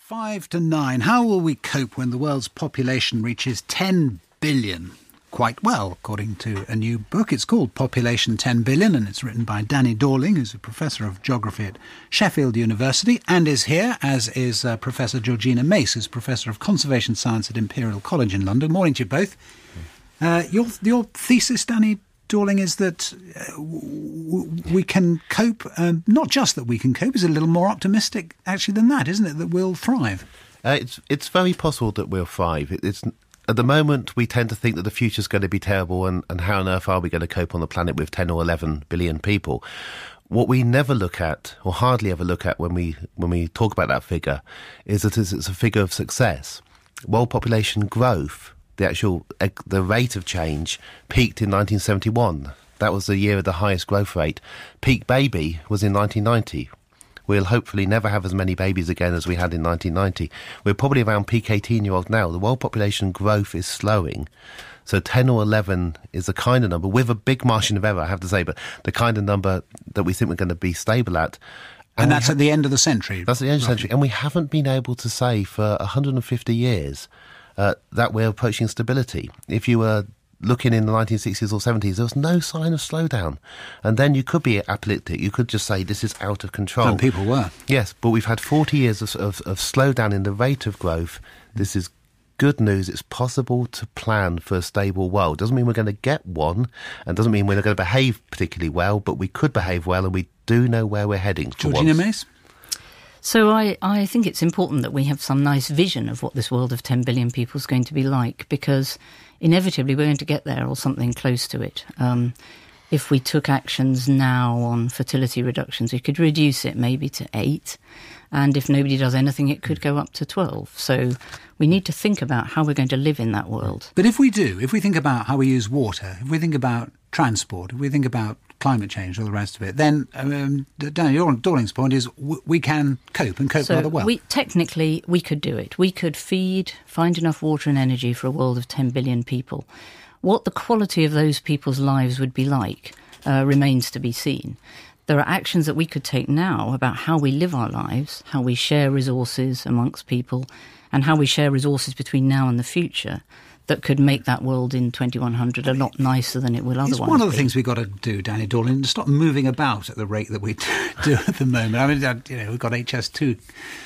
5 to 9. How will we cope when the world's population reaches 10 billion? Quite well, according to a new book. It's called Population 10 Billion, and it's written by Danny Dorling, who's a professor of geography at Sheffield University, and is here, as is Professor Georgina Mace, who's Professor of Conservation Science at Imperial College in London. Morning to you both. Your thesis, Danny Dorling, is that we can cope, not just that we can cope, is a little more optimistic actually than that, isn't it, that we'll thrive? It's very possible that we'll thrive. At the moment, we tend to think that the future's going to be terrible and how on earth are we going to cope on the planet with 10 or 11 billion people? What we never look at, or hardly ever look at when we talk about that figure, is that it's a figure of success. World population growth, the rate of change, peaked in 1971. That was the year of the highest growth rate. Peak baby was in 1990. We'll hopefully never have as many babies again as we had in 1990. We're probably around peak 18-year-old now. The world population growth is slowing. So 10 or 11 is the kind of number, with a big margin of error, I have to say, but the kind of number that we think we're going to be stable at. And that's at the end of the century. That's at the end of the century. And we haven't been able to say for 150 years that we're approaching stability. If you were looking in the 1960s or 70s, there was no sign of slowdown. And then you could be apocalyptic. You could just say this is out of control. And people were. Yes, but we've had 40 years of slowdown in the rate of growth. This is good news. It's possible to plan for a stable world. Doesn't mean we're going to get one, and doesn't mean we're going to behave particularly well, but we could behave well, and we do know where we're heading. Georgina Mace? So I think it's important that we have some nice vision of what this world of 10 billion people is going to be like, because inevitably we're going to get there or something close to it. If we took actions now on fertility reductions, we could reduce it maybe to 8. And if nobody does anything, it could go up to 12. So we need to think about how we're going to live in that world. But if we think about how we use water, if we think about transport, if we think about climate change, all the rest of it, then Daniel Dorling's point is we can cope and cope rather well. Technically, we could do it. We could find enough water and energy for a world of 10 billion people. What the quality of those people's lives would be like remains to be seen. There are actions that we could take now about how we live our lives, how we share resources amongst people, and how we share resources between now and the future, that could make that world in 2100 a lot nicer than it will otherwise be. It's one of the things we've got to do, Danny Dorling, to stop moving about at the rate that we do at the moment. I mean, we've got HS2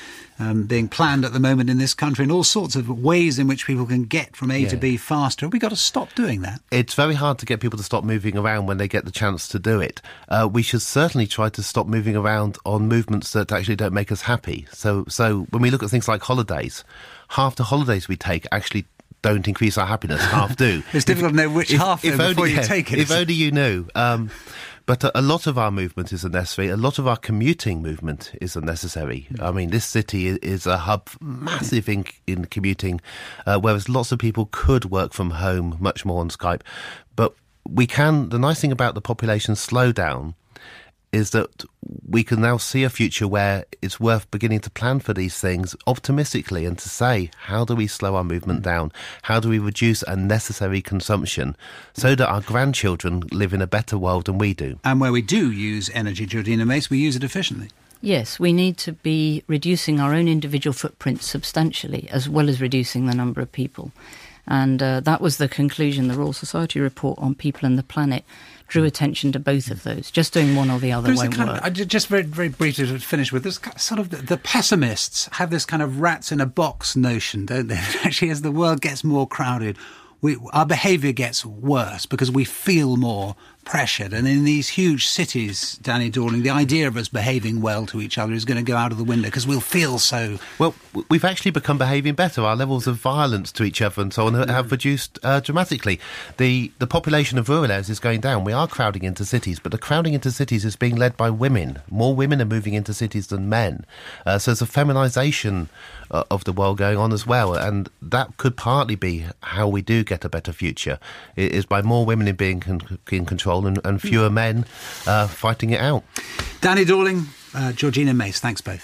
being planned at the moment in this country, and all sorts of ways in which people can get from A to B faster. Have we got to stop doing that? It's very hard to get people to stop moving around when they get the chance to do it. We should certainly try to stop moving around on movements that actually don't make us happy. So when we look at things like holidays, half the holidays we take actually don't increase our happiness, half do. It's difficult to know which half before you take it. If only you knew. But a lot of our movement is unnecessary. A lot of our commuting movement is unnecessary. I mean, this city is a hub massive in commuting, whereas lots of people could work from home much more on Skype. But the nice thing about the population slowdown is that we can now see a future where it's worth beginning to plan for these things optimistically and to say, how do we slow our movement down? How do we reduce unnecessary consumption so that our grandchildren live in a better world than we do? And where we do use energy, Georgina Mace, we use it efficiently. Yes, we need to be reducing our own individual footprint substantially, as well as reducing the number of people. And that was the conclusion. The Royal Society report on people and the planet drew attention to both of those. Just doing one or the other won't work. Just very, very briefly to finish with, this sort of the pessimists have this kind of rats in a box notion, don't they? Actually, as the world gets more crowded, our behaviour gets worse because we feel more pressured. And in these huge cities, Danny Dorling, the idea of us behaving well to each other is going to go out of the window because we'll feel so... Well, we've actually become behaving better. Our levels of violence to each other and so on have reduced dramatically. The population of rural areas is going down. We are crowding into cities, but the crowding into cities is being led by women. More women are moving into cities than men. So there's a feminisation of the world going on as well, and that could partly be how we do get a better future, is by more women being in control and fewer men fighting it out. Danny Dorling, Georgina Mace, thanks both.